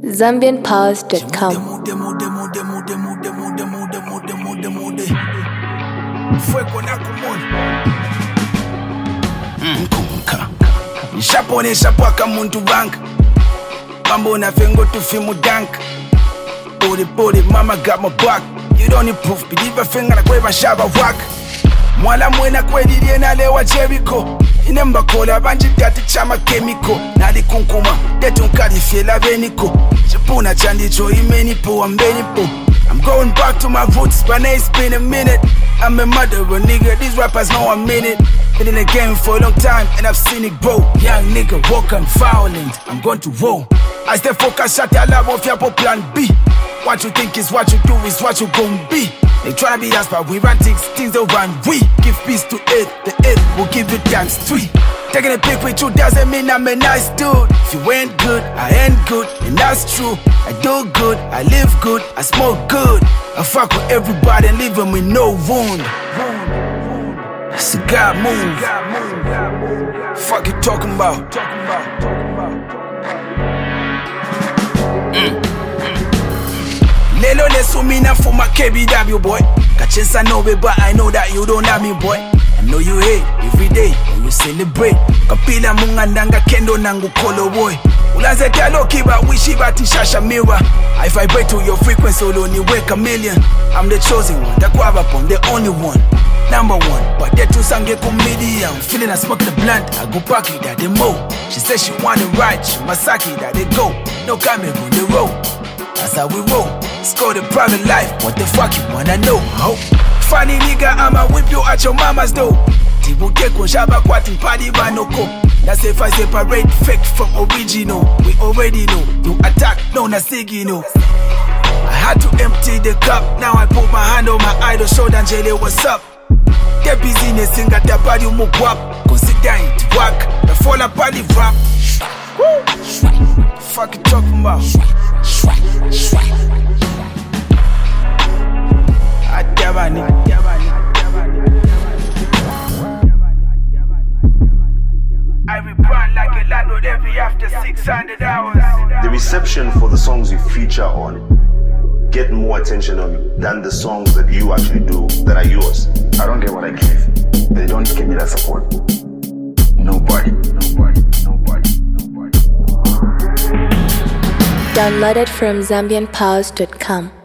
ZambianPaws.com. Fuego na kumoni Nkunka Nishaponesha paka muntu bank Mambo na fengo tufi mudank Body, mama got my back. You don't need proof, believe a finger na kwe mashaba wak Mwala mwena kwe dirie na lewa Jericho Inemba kola banji dati chama chemical Nadi kunkuma, detu nkadi fiela veniko Chipuna chandicho imenipo, ambenipo I'm going back to my roots, but it's been a minute. I'm a murderer, nigga, these rappers know I'm in it. Been in the game for a long time, and I've seen it grow. Young nigga, walk and violent, I'm going to roll. I stay focused, shut your love off your plan B. What you think is what you do is what you gon' be. They tryna be us, but we run things don't run. We give peace to it, the it will give you times 3. Taking a pic with you doesn't mean I'm a nice dude. If you ain't good, I ain't good, and that's true. I do good, I live good, I smoke good. I fuck with everybody and leave them with no wound. It's a God move. Fuck you talking about? Lelo lesumina for my KBW boy. Kachensa no be, but I know that you don't have me boy. I know you hate every day and you celebrate. Kapila mungandanga kendo nangu kolo boy. Ulaze talo kiba wishiba tishasha mirror. I vibrate to your frequency only wake a million. I'm the chosen one, the guavapon, the only one. Number one, but that two sange comedian. Feeling I smoke the blunt, I go pack it that they mo. She says she want it right, she masaki that they go. No coming on the road, that's how we roll. Score the private life, what the fuck you wanna know? Ho. Funny nigga, I'ma whip you at your mama's door. Tibuke konshaba kwati mpadi banoko. That's if I separate fake from original. We already know, you attack, no nasigi no. I had to empty the cup, now I put my hand on my idol shoulder and Jele, what's up? Get business in got the body move up. Consider it work, the fall apart the rap. Fuck you talking about? I rebrand like a landlord every after 600 hours. The reception for the songs you feature on get more attention than the songs that you actually do that are yours. I don't get what I give. They don't give me that support. Nobody. Downloaded from ZambianPaws.com.